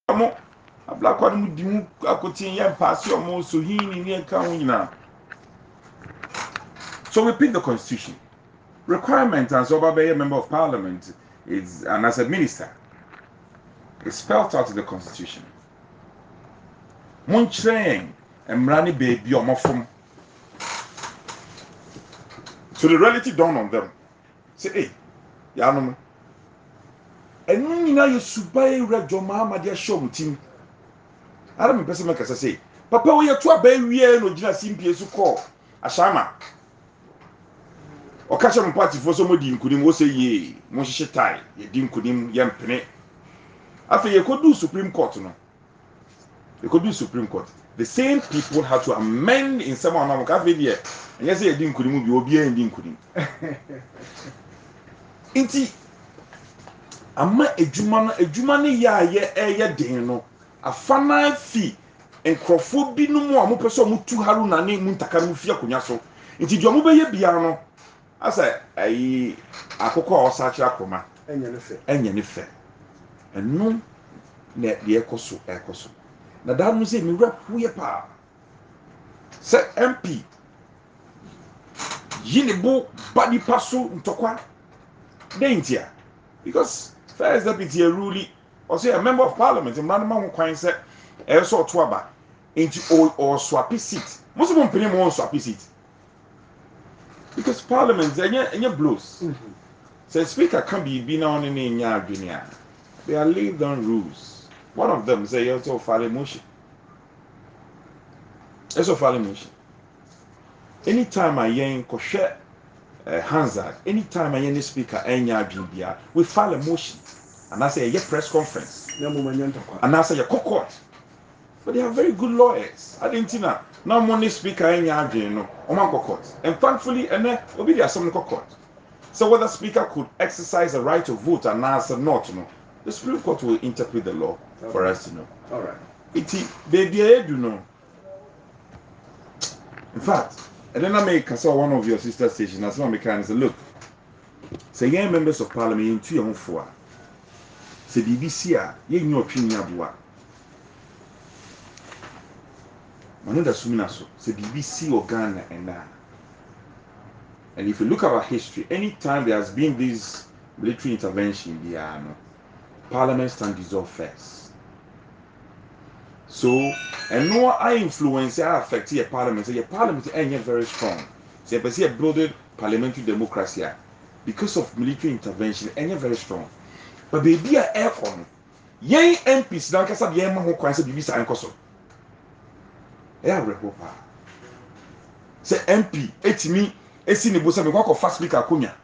Amo abla kwa mu di mu akotin ye pass your mo so hini ni eka ho nyina. So we pick the constitution. Requirement as Oba a member of parliament is and as a minister. It's spelled out in the constitution. Muncheng and Rani baby omofum. So the relative dawned on them. Say, hey, Yanom. And when you know you subay red your mama dear show team. I don't person make us say, Papa, we are to a baby no Gina Simpi to call Ashama. Or catch them party for somebody in Kudim was say ye, Moshe tie, ye dim Kudim yam pene. After you could do Supreme Court, no. You could do Supreme Court. The same people have to amend in some of our video. And yes, you didn't Kudim, you will be in Kudim. Inti, ama ejumane ya den no afana fi enkrofo bi no mu a mo peso mo tu haru na ne mu ntaka mu fi akonya so nti dio mo be ye bia no asa ayi akoko a osa kira koma enye ne fe enu na de ekoso na da no se mi wura huye pa se MP yini bo body paso ntokwa dentia because first deputy ruli or say a member of parliament and man man kwan say e so to aba enti or swap seat most of them pay more swap seat because parliament enye blows say speaker can be na on any nya adwene a they are laid down rules. One of them say you also file motion. Anytime I yen ko share Hansard, anytime I any speaker enya adwene we file a motion. And I say a press conference. And I say a court. But they are very good lawyers. I didn't know. Now money speaker any no Oman court. And thankfully, and then obi there some court. So whether speaker could exercise the right to vote and answer not to know, the Supreme Court will interpret the law for us to know. All right. It baby do know. In fact, and then I make saw one of your sister stations. As one can say, look, say young members of parliament into your own for. Say BBC ye nyo opinion aboa manu da sumina so say BBC organ and if you look at our history, anytime there has been this military intervention no parliament stand dissolve first. So and no I influence affect your parliament. Say your parliament ain't very strong. Say a building parliamentary democracy because of military intervention ain't very strong. But baby a aircon yen MPs na kasa de yen ma ho kwan se bibi sa enkoso e avrepo pa se MP etimi esi ne bosa me kwa ko fast speaker akonya